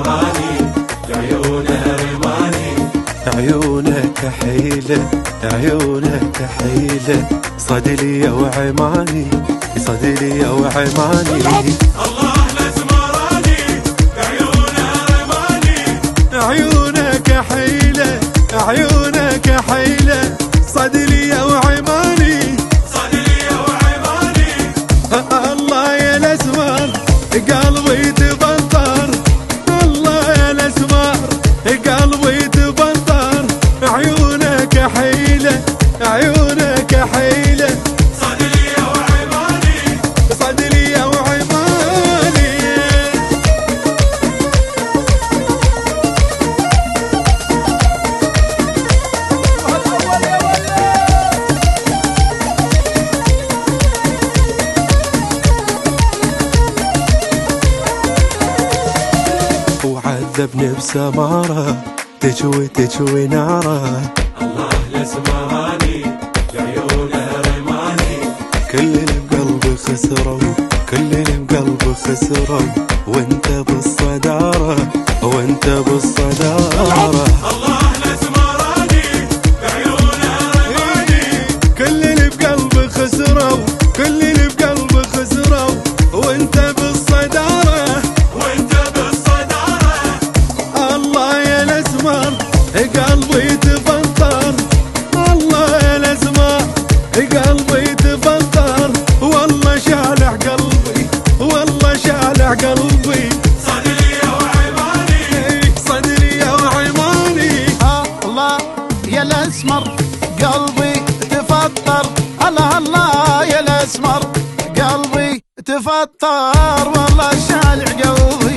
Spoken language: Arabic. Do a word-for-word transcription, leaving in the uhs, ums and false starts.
سمراني عيونه رماني. عيونك حيلة عيونك حيلة صدلي وعماني صدلي وعماني. الله الاسمراني عيونه رماني. عيونك حيلة عيونك حيلة صدلي وعماني صدري وعماني. الله يا الاسمر قلبي تبطر. الله يا الاسمر قلبي تبطر. عيونك حيلة عيونك حيلة صدري وعماني. صدري وعماني. وعذبني بسمارة تجوي تجوي نارة. الله الاسمراني عيونه رماني. كل اللي بقلبي خسروا كل اللي بقلبي خسروا وانت بالصدارة وانت بالصدارة. الله الاسمراني عيونه رماني. كل اللي بقلبي خسروا كل اللي بقلبي خسروا وانت بالصدارة وانت بالصدارة. الله يا الاسمر قلبي تفطر. الله يا الاسمر قلبي تفطر. والله شالح قلبي والله شالح قلبي. صدري وعماني. صدري وعماني. الله يا الاسمر قلبي تفطر. الله الله يا الاسمر قلبي تفطر. والله شالع قلبي